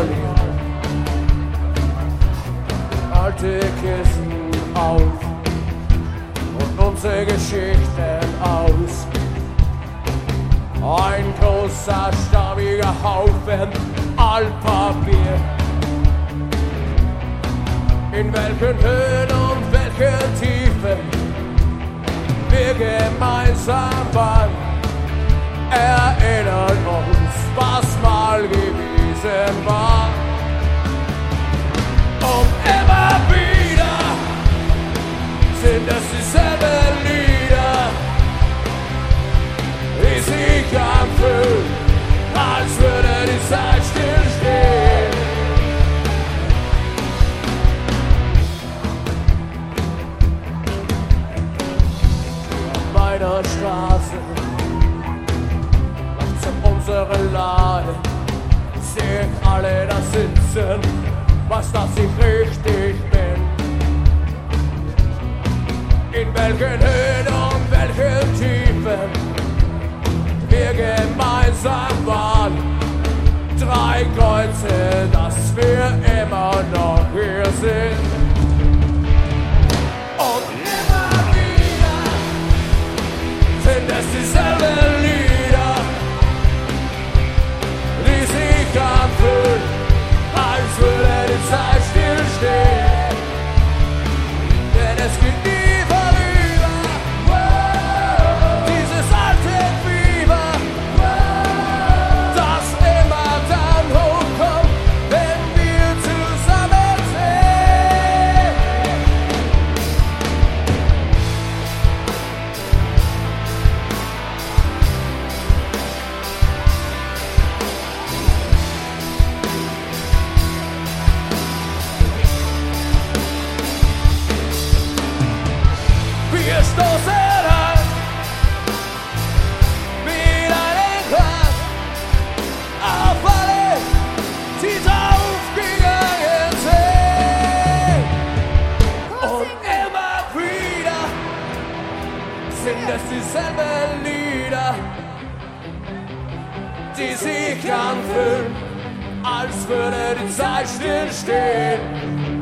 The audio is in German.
verlieren. Alte Kisten auf und unsere Geschichten aus. Ein großer, stammiger Haufen Altpapier. In welchen Höhen und welchen Tiefen wir gemeinsam waren, erinnern uns, was mal gewesen war. Und immer wieder sind es dieselben Lieder, die sich anfühlen, als würde die Zeit stillstehen. Auf meiner Straße, langsam unsere Lade, seh ich alle da sitzen, was dass ich richtig bin. In welchen Höhen und welchen Tiefen wir gemeinsam waren. 3 Kreuze, dass wir immer noch hier sind. Und immer wieder sind es dieselben Lieder, die sich anfühlen, als würde die Zeit stillstehen. Denn es geht nie vorüber, dieses alte Fieber, das immer dann hochkommt, wenn wir zusammen sind. Wir stoßen an mit einem Klang auf alle, die draufgegangen sind. Und immer wieder sind es dieselben Lieder, die sich anfühlen, als würde die Zeit stillstehen.